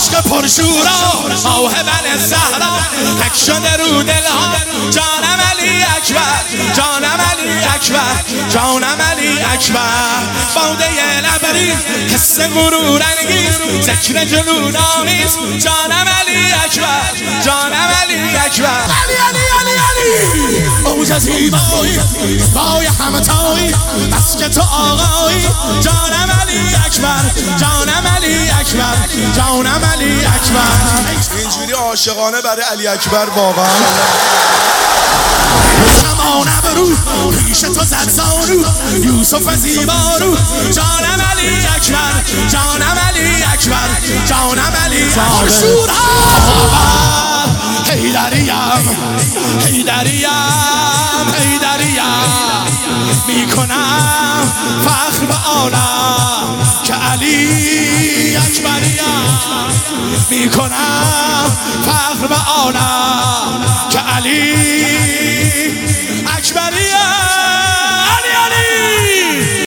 عشق پرشورا موهبن زهرا حک شده رو دلها جانم علی اکبر جانم علی اکبر جانم علی اکبر باده لبریز حس غرور انگیز ذکر جنون آمیز جانم علی اکبر جانم علی اکبر علی علی علی علی اوج زیبایی پای همتایی بس که تو آقایی جانم علی اکبر جانم علی اکبر جانم علی اکبر اینجوری عاشقانه برای علی اکبر واقعا کمان ابرو پیش تو زد زانو یوسف زیبارو جانم علی اکبر جانم علی اکبر جانم علی اکبر حیدریم حیدریم حیدریم میکنم فخر به عالم که علی اکبریم میکنم فخر به عالم